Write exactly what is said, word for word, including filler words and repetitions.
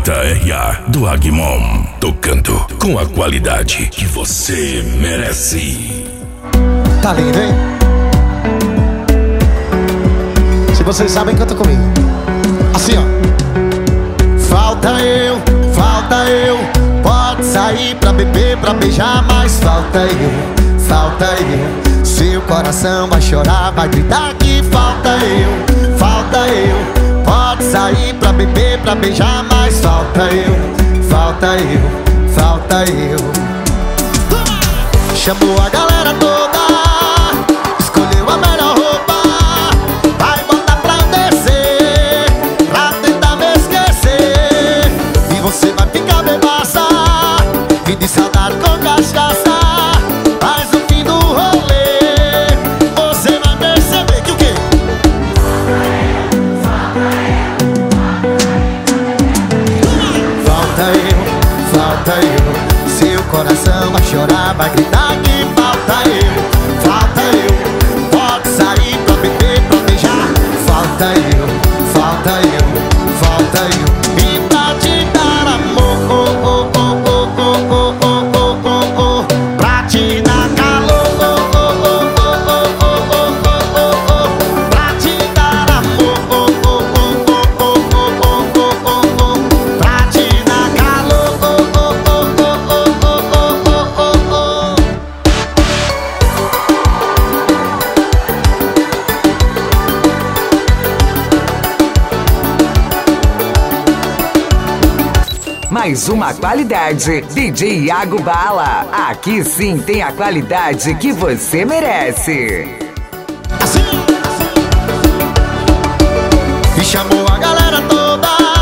Fita R A do Agmon, tocando com a qualidade que você merece. Tá lindo, hein? Se vocês sabem, canta comigo. Assim, ó. Falta eu, falta eu. Pode sair pra beber, pra beijar, mas falta eu, falta eu. Seu coração vai chorar, vai gritar que falta eu, falta eu. Pode sair pra beber, pra beijar, mas falta eu, falta eu, falta eu. Chamou a galera toda, escolheu a melhor roupa, vai botar pra descer, pra tentar me esquecer. E você vai ficar bebaça, e de saudade com cachaça. Mas no fim do rolê, você vai perceber que o quê? Falta eu, falta eu. Seu coração vai chorar, vai gritar que falta eu, falta eu. Pode sair pra beber, pra beijar, falta eu, falta eu, falta eu. E pra te dar amor, oh, oh, oh, oh, oh, oh, oh, oh, oh. Pra te dar calor, oh, oh, oh, oh, oh, oh, oh, oh, oh. Pra te dar amor, oh, oh, oh, oh, oh, oh, oh, oh, oh. Pra te dar calor, oh, oh, oh, oh, oh, oh, oh, oh, oh. Mais uma qualidade, D J Iago Bala. Aqui sim tem a qualidade que você merece. Assim, assim. E chamou a galera toda,